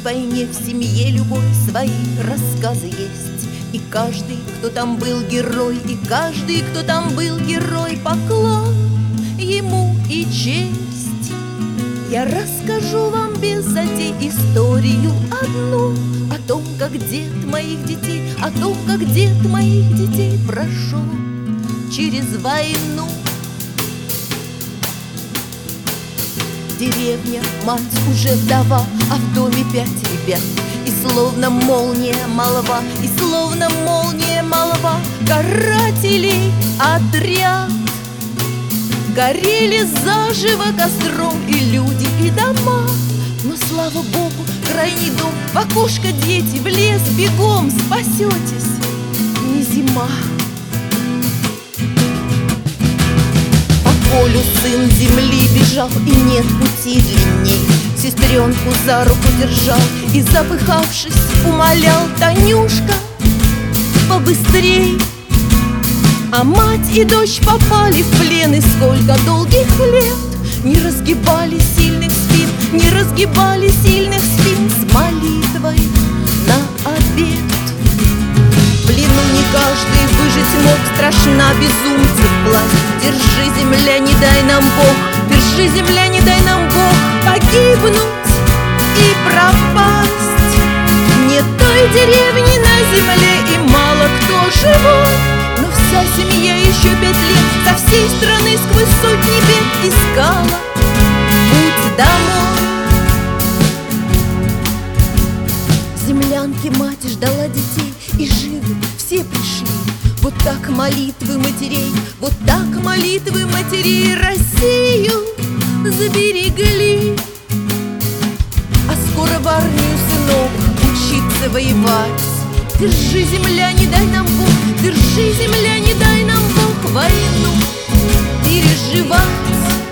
войне в семье любой свои рассказы есть. И каждый, кто там был герой, и каждый, кто там был герой, поклон ему и честь. Я расскажу вам без затей историю одну о том, как дед моих детей, о том, как дед моих детей прошел через войну. Деревня, мать уже вдова, а в доме 5 ребят. И словно молния молва, и словно молния молва, карателей отряд. Горели заживо костром и люди, и дома. Но, слава богу, крайний дом, в окошко дети, в лес бегом, спасетесь, не зима. По полю сын земли бежал, и нет пути длинней. Сестренку за руку держал и, запыхавшись, умолял: Танюшка, побыстрей. А мать и дочь попали в плен, и сколько долгих лет не разгибали сильных спин, не разгибали сильных спин с молитвой на обед. В плену не каждый выжить мог, страшна безумцев власть. Держи, земля, не дай нам Бог, держи, земля, не дай нам Бог погибнуть и пропасть. Нет той деревни на земле, и мало кто живой, но вся семья еще 5 лет со всей страны сквозь сотни бед искала путь домой. В землянке мать ждала детей, и живы все пришли. Вот так молитвы матерей, вот так молитвы матерей Россию заберегли. А скоро в армию, сынок, учиться воевать. Держи, земля, не дай нам Бог, держи, земля, не дай нам Бог войну переживать.